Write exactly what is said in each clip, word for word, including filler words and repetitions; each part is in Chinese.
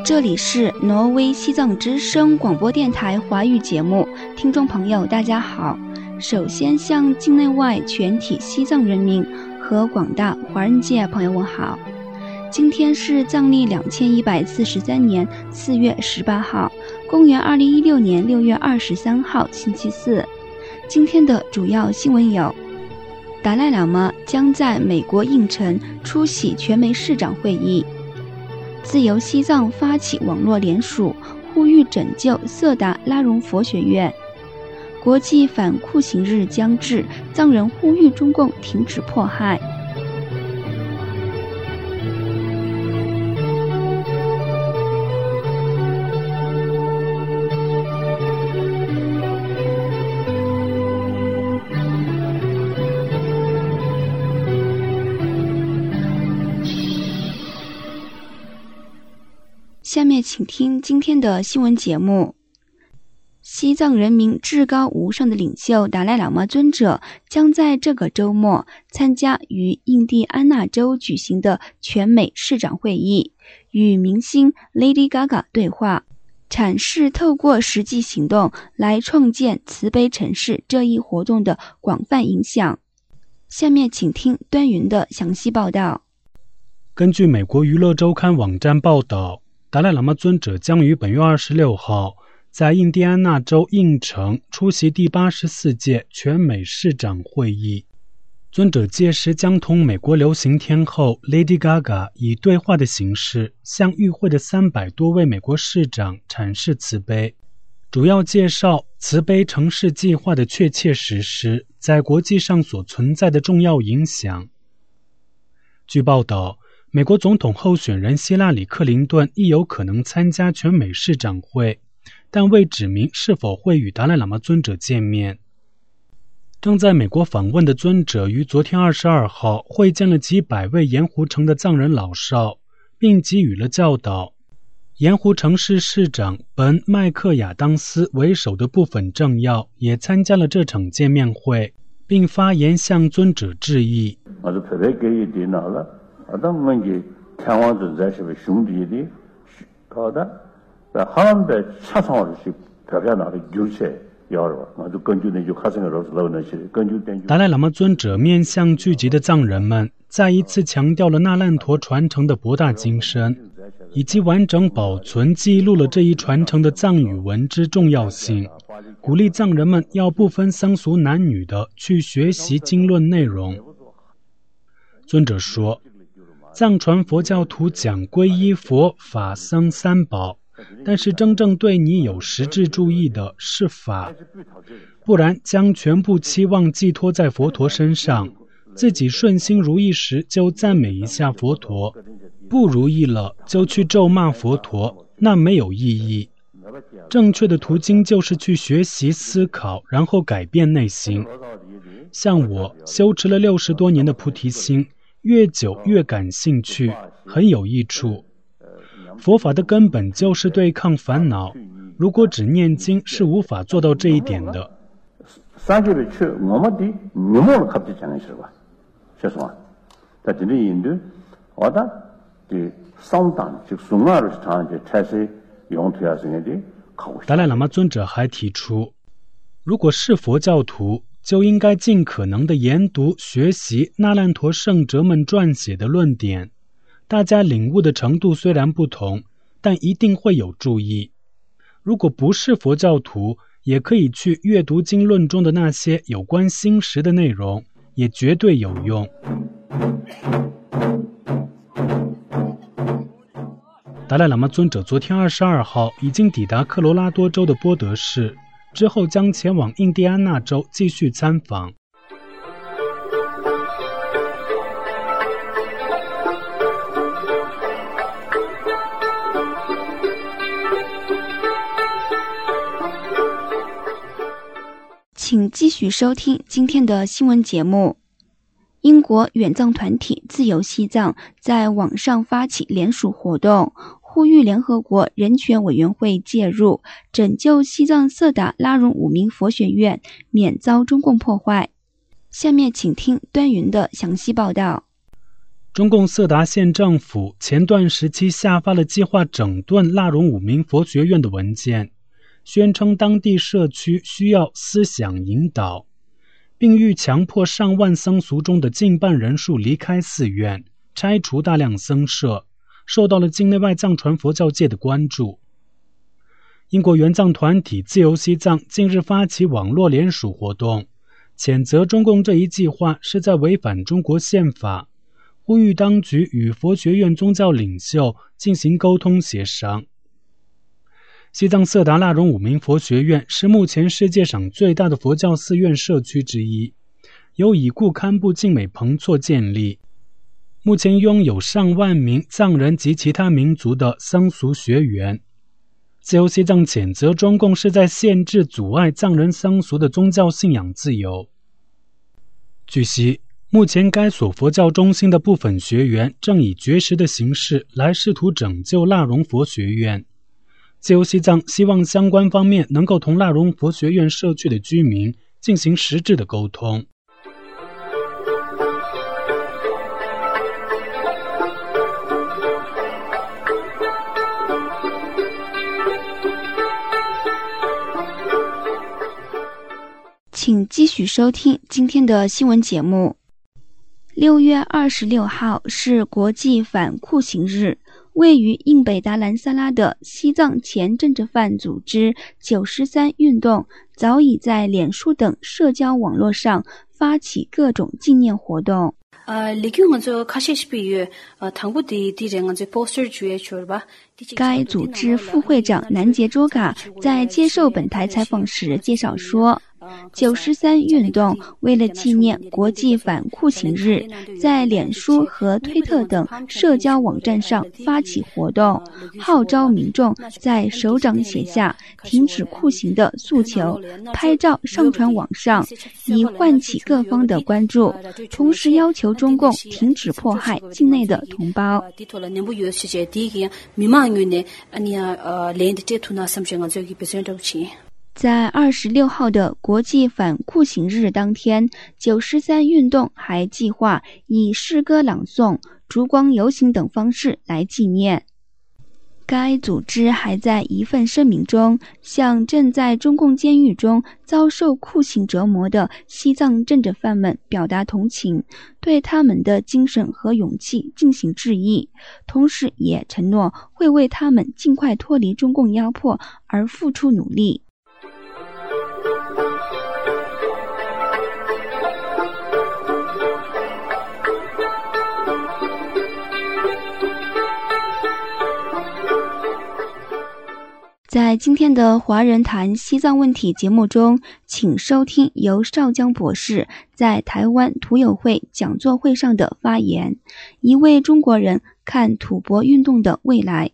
这里是挪威西藏之声广播电台华语节目，听众朋友大家好。首先向境内外全体西藏人民和广大华人界朋友问好。今天是藏历两千一百四十三年四月十八号，公元二零一六年六月二十三号星期四。今天的主要新闻有：达赖喇嘛将在美国印城出席全美市长会议；自由西藏发起网络联署，呼吁拯救色达拉荣佛学院；国际反酷刑日将至，藏人呼吁中共停止迫害。下面请听今天的新闻节目。西藏人民至高无上的领袖达赖喇嘛尊者将在这个周末参加于印第安纳州举行的全美市长会议，与明星 Lady Gaga 对话，阐释透过实际行动来创建慈悲城市这一活动的广泛影响。下面请听端云的详细报道。 根据美国娱乐周刊网站报道，达赖喇嘛尊者将于本月二十六号在印第安纳州印城出席第八十四届全美市长会议。尊者届时将同美国流行天后 Lady Gaga 以对话的形式向与会的三百多位美国市长阐释慈悲，主要介绍慈悲城市计划的确切实施在国际上所存在的重要影响。据报道，美国总统候选人希拉里·克林顿亦有可能参加全美市长会，但未指明是否会与达赖喇嘛尊者见面。正在美国访问的尊者于昨天二十二号会见了几百位盐湖城的藏人老少，并给予了教导。盐湖城市市长本·麦克亚当斯为首的部分政要也参加了这场见面会，并发言向尊者致意。 아담만게 태왕도 자식의 흉들이 가다 하는데 차상으로 벽에나를 줄세 여러 아주 건주된 주 가정을 얻어오는 시 건주된 达赖喇嘛尊者面向聚集的藏人们，再一次强调了那烂陀传承的博大精深，以及完整保存记录了这一传承的藏语文之重要性，鼓励藏人们要不分僧俗男女的去学习经论内容。尊者说，藏传佛教徒讲皈依佛法僧三宝，但是真正对你有实质注意的是法，不然将全部期望寄托在佛陀身上，自己顺心如意时就赞美一下佛陀，不如意了就去咒骂佛陀，那没有意义。正确的途径就是去学习思考，然后改变内心。像我修持了六十多年的菩提心，越久越感兴趣，很有益处。佛法的根本就是对抗烦恼，如果只念经是无法做到这一点的。达赖喇嘛尊者还提出，如果是佛教徒，就应该尽可能地研读学习那烂陀圣哲们撰写的论点，大家领悟的程度虽然不同，但一定会有注意。如果不是佛教徒，也可以去阅读经论中的那些有关心识的内容，也绝对有用。达赖喇嘛尊者昨天二十二号已经抵达科罗拉多州的波德市，之后将前往印第安纳州继续参访。 请继续收听今天的新闻节目。英国远藏团体自由西藏在网上发起联署活动，呼吁联合国人权委员会介入，拯救西藏色达拉荣五明佛学院免遭中共破坏。下面请听端云的详细报道。 中共色达县政府前段时期下发了计划整顿腊荣五明佛学院的文件，宣称当地社区需要思想引导，并欲强迫上万僧俗中的近半人数离开寺院，拆除大量僧舍，受到了境内外藏传佛教界的关注。英国援藏团体自由西藏近日发起网络联署活动，谴责中共这一计划是在违反中国宪法，呼吁当局与佛学院宗教领袖进行沟通协商。西藏色达腊荣五明佛学院是目前世界上最大的佛教寺院社区之一，由已故堪布净美彭措建立，目前拥有上万名藏人及其他民族的僧俗学员。自由西藏谴责中共是在限制阻碍藏人僧俗的宗教信仰自由。据悉，目前该所佛教中心的部分学员正以绝食的形式来试图拯救腊荣佛学院。自由西藏希望相关方面能够同腊荣佛学院社区的居民进行实质的沟通。 请继续收听今天的新闻节目。六月二十六号是国际反酷刑日，位于印北达兰萨拉的西藏前政治犯组织九十三运动早已在脸书等社交网络上发起各种纪念活动。该组织副会长南杰卓嘎在接受本台采访时介绍说，九十三运动为了纪念国际反酷刑日，在脸书和推特等社交网站上发起活动，号召民众在手掌写下停止酷刑的诉求，拍照上传网上，以唤起各方的关注，同时要求中共停止迫害境内的同胞。在二十六号的国际反酷刑日当天，九十三运动还计划以诗歌朗诵、烛光游行等方式来纪念。该组织还在一份声明中向正在中共监狱中遭受酷刑折磨的西藏政治犯们表达同情，对他们的精神和勇气进行致意，同时也承诺会为他们尽快脱离中共压迫而付出努力。在今天的华人谈西藏问题节目中，请收听由邵江博士在台湾土友会讲座会上的发言，一位中国人看吐蕃运动的未来。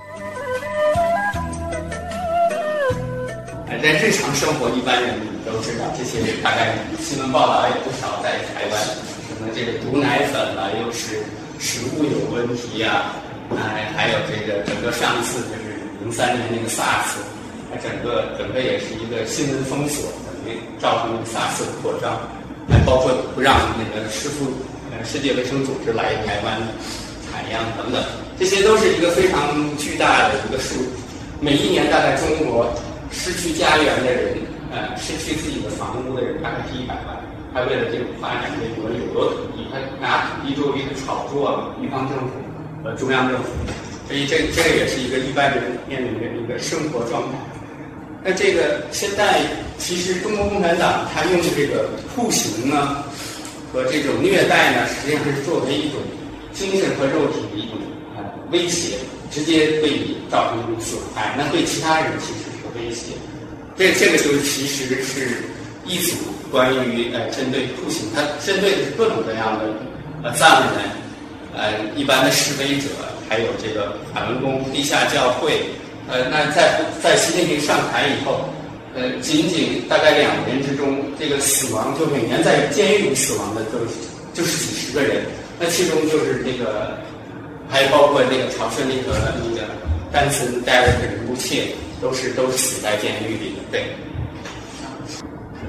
在日常生活，一般人都知道，这些大概新闻报道也不少，在台湾什么这个毒奶粉了，又是食物有问题啊，哎，还有这个整个上次就是零三年那个 SARS， 整个整个也是一个新闻封锁，等于造成 SARS 的扩张，还包括不让那个世卫呃世界卫生组织来台湾采样等等，这些都是一个非常巨大的一个数。每一年大概中国失去家园的人，呃，失去自己的房屋的人大概是一百万。他为了这种发展这种有多土地，他拿土地作为一个炒作，地方政府和中央政府。所以这这个也是一个一般人面临的一个生活状态。那这个现在其实中国共产党他用这个酷刑呢和这种虐待呢，实际上是作为一种精神和肉体的一种呃威胁，直接对你造成一种损害，那对其他人其实是个威胁。这这个就是其实是一组关于呃针对酷刑，它针对的是各种各样的呃藏人，呃一般的示威者。还有这个法轮功、地下教会，呃，那在在习近平上台以后，呃，仅仅大概两年之中，这个死亡就每年在监狱里死亡的就是就是几十个人，那其中就是这个，还包括那个朝鲜那个那个丹森戴尔跟卢切，都是都是死在监狱里的，对。还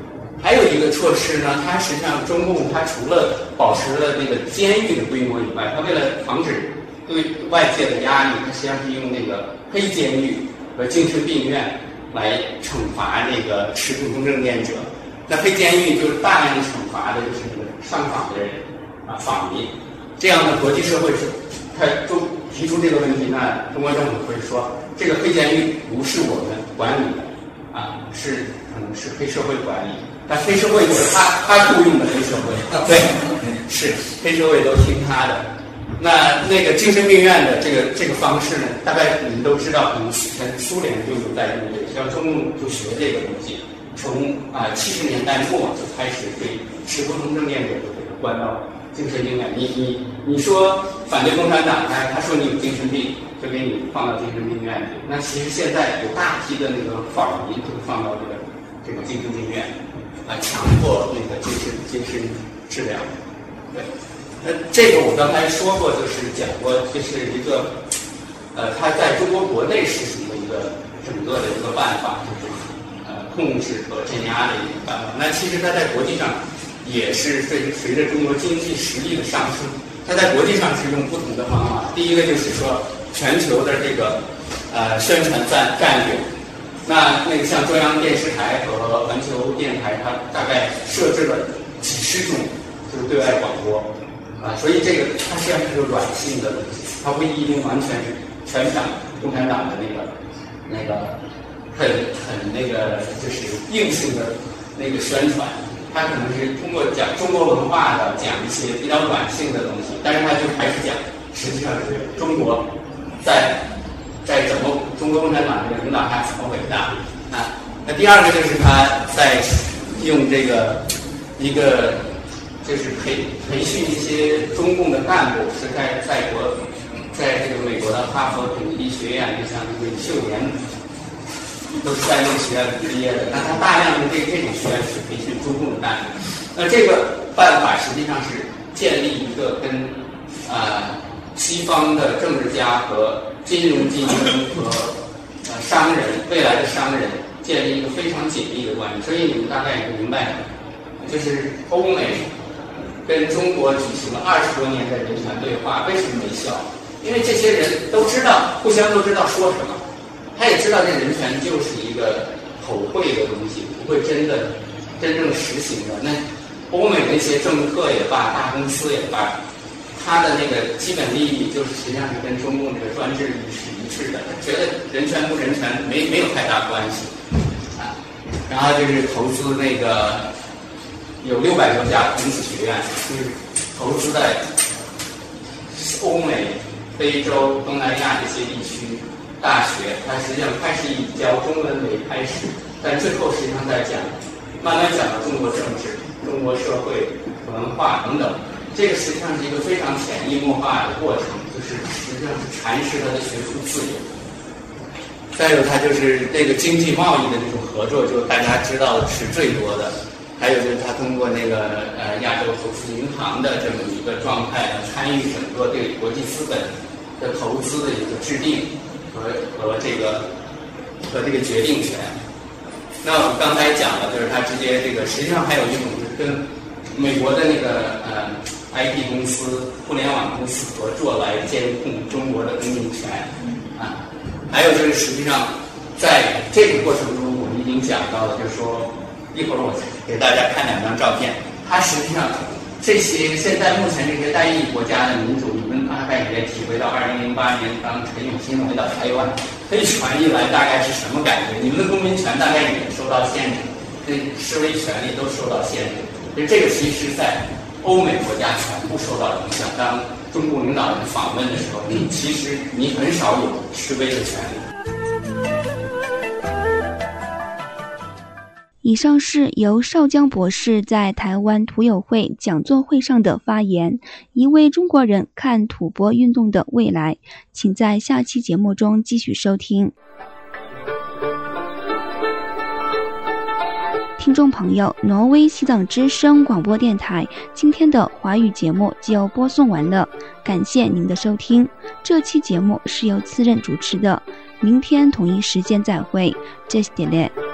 还有一个措施呢，它实际上中共它除了保持了那个监狱的规模以外，它为了防止对外界的压力，它实际上是用那个黑监狱和精神病院来惩罚那个持不同政见者。那黑监狱就是大量惩罚的就是那个上访的人啊，访民。这样的国际社会是，他都提出这个问题呢，中国政府会说，这个黑监狱不是我们管理的啊，是可能是黑社会管理。但黑社会就是他他雇佣的黑社会，对，是黑社会都听他的。那那个精神病院的这个这个方式呢，大概你们都知道，可能前苏联就有在用这个，像中共就学这个东西，从啊七十年代末就开始对持不同政见者就给他关到精神病院。你你你说反对共产党，他他说你有精神病，就给你放到精神病院里。那其实现在有大批的那个访民就放到这个这个精神病院。啊，强迫那个精神精神治疗，对，那这个我刚才说过，就是讲过，这是一个，呃，他在中国国内实行的一个整个的一个办法，就是呃控制和镇压的一个办法。那其实他在国际上也是随随着中国经济实力的上升，他在国际上是用不同的方法。第一个就是说全球的这个呃宣传战战略。那那个像中央电视台和环球电台，它大概设置了几十种就是对外广播啊，所以这个它实际上是个软性的东西，它不一定完全是全场共产党的那个那个很很那个就是硬性的那个宣传，它可能是通过讲中国文化的，讲一些比较软性的东西，但是它就还是讲实际上是中国在。在整个中国共产党这个领导下怎么伟大啊？那第二个就是他在用这个一个就是培培训一些中共的干部，是在在国在这个美国的哈佛肯尼迪学院，就像这个秀莲都是在那个学院毕业的。那他大量的这这种学院是培训中共的干部。那这个办法实际上是建立一个跟啊、呃、西方的政治家和金融精英和呃商人，未来的商人建立一个非常紧密的关系，所以你们大概也明白，就是欧美跟中国举行了二十多年的人权对话，为什么没效？因为这些人都知道，互相都知道说什么，他也知道这人权就是一个口惠的东西，不会真的真正实行的。那欧美那些政客也罢，大公司也罢。他的那个基本利益就是实际上是跟中共这个专制利益是一致的，觉得人权不人权没没有太大关系啊。然后就是投资那个有六百多家孔子学院，就是投资在欧美、非洲、东南亚这些地区大学，它实际上开始以教中文为开始，但最后实际上在讲，慢慢讲到中国政治、中国社会、文化等等。这个实际上是一个非常潜移默化的过程，就是实际上是阐释他的学术自由。再有，它就是这个经济贸易的这种合作，就大家知道的是最多的。还有就是他通过那个呃亚洲投资银行的这么一个状态，参与整个对国际资本的投资的一个制定和和这个和这个决定权。那我们刚才讲了，就是他直接这个实际上还有一种是跟美国的那个呃。I T 公司、互联网公司合作来监控中国的公民权啊，还有就是实际上在这个过程中，我们已经讲到了，就是说一会儿我给大家看两张照片，它实际上这些现在目前这些单一国家的民主，你们大概也体会到二零零八年当陈永新回到台湾，黑船一来大概是什么感觉？你们的公民权大概也受到限制，这示威权利都受到限制，所以这个其实在欧美国家全部受到影响。当中共领导人访问的时候，你其实你很少有示威的权利。 以上是由邵江博士在台湾土友会讲座会上的发言，一位中国人看吐蕃运动的未来，请在下期节目中继续收听。听众朋友，挪威西藏之声广播电台今天的华语节目就播送完了，感谢您的收听。这期节目是由次任主持的，明天同一时间再会，这是点嘞。